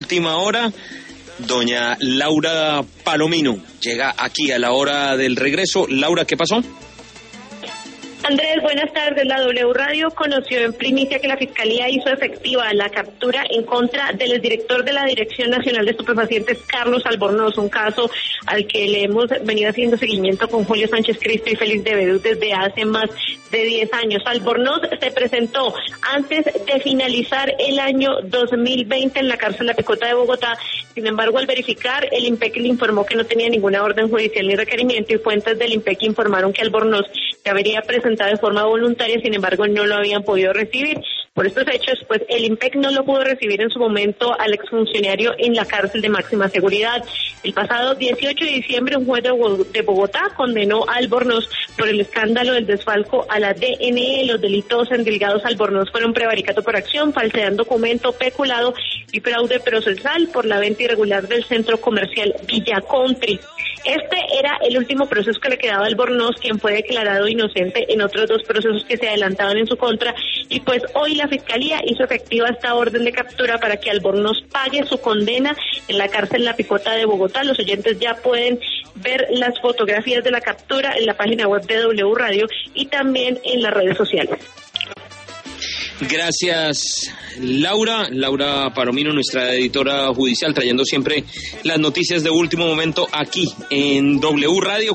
última hora. Doña Laura Palomino llega aquí a la hora del regreso. Laura, ¿qué pasó? Andrés, buenas tardes. La W Radio conoció en primicia que la Fiscalía hizo efectiva la captura en contra del exdirector de la Dirección Nacional de Estupefacientes, Carlos Albornoz, un caso al que le hemos venido haciendo seguimiento con Julio Sánchez Cristo y Félix de Bedú desde hace más de 10 años. Albornoz se presentó antes de finalizar el año 2020 en la cárcel La Picota de Bogotá. Sin embargo, al verificar, el IMPEC le informó que no tenía ninguna orden judicial ni requerimiento, y fuentes del IMPEC informaron que Albornoz se habría presentado de forma voluntaria, sin embargo no lo habían podido recibir. Por estos hechos, pues el IMPEC no lo pudo recibir en su momento al exfuncionario en la cárcel de máxima seguridad. El pasado 18 de diciembre, un juez de Bogotá condenó a Albornoz por el escándalo del desfalco a la DNE. Los delitos endilgados a Albornoz fueron prevaricato por acción, falsedad en documento, peculado y fraude procesal por la venta irregular del centro comercial Villa Country. Este era el último proceso que le quedaba a Albornoz, quien fue declarado inocente en otros 2 procesos que se adelantaban en su contra, y pues hoy la Fiscalía hizo efectiva esta orden de captura para que Albornoz pague su condena en la cárcel La Picota de Bogotá. Los oyentes ya pueden ver las fotografías de la captura en la página web de W Radio y también en las redes sociales. Gracias, Laura. Laura Palomino, nuestra editora judicial, trayendo siempre las noticias de último momento aquí en W Radio.